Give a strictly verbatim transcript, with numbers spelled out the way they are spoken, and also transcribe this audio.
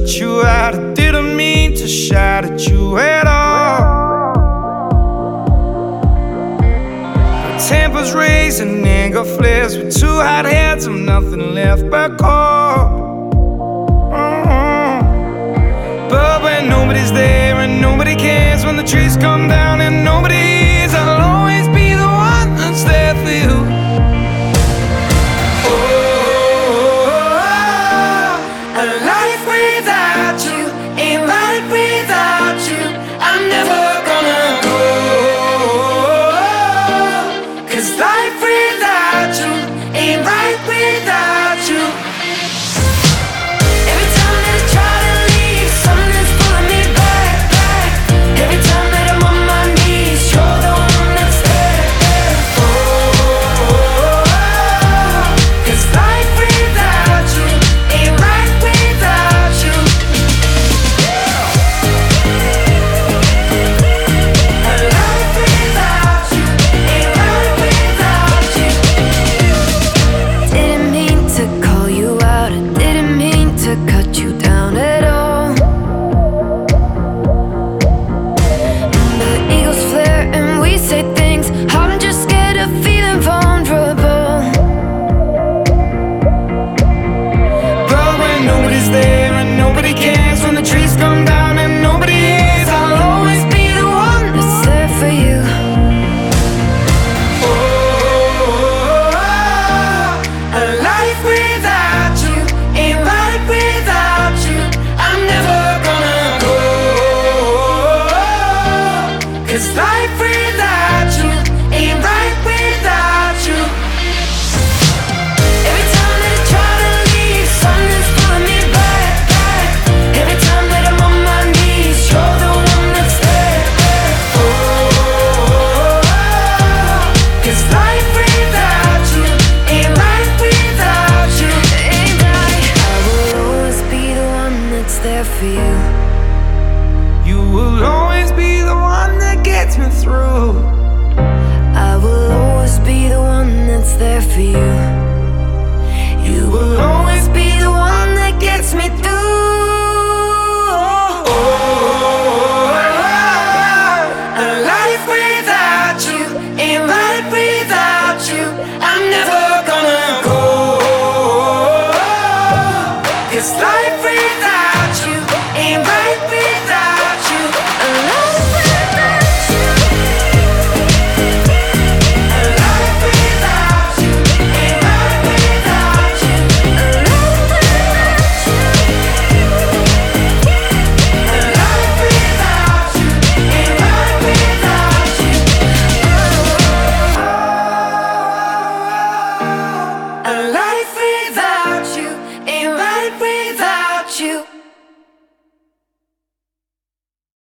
cut you out. I didn't mean to shout at you at all. My temper's raising, anger flares. With two hot heads, I'm nothing left but cold. Mm-hmm. But when nobody's there and nobody cares, when the trees come down and nobody hears, I'll always be the one that's there for you. Life without you ain't right without you. Every time that I try to leave, something's pulling me back, back. Every time that I'm on my knees, you're the one that's there. Oh, cause life without you ain't right without you. Ain't right. I will always be the one that's there for you. You will always be the one that gets me through. I will always be the one that's there for you. You will always be the one that gets me through. Oh, a life without you ain't right without you. I'm never gonna go. Cause life without you ain't right without you. A life without you. A life without you ain't right without you. A life without you. A life without you ain't right without you. A life without you ain't right without you.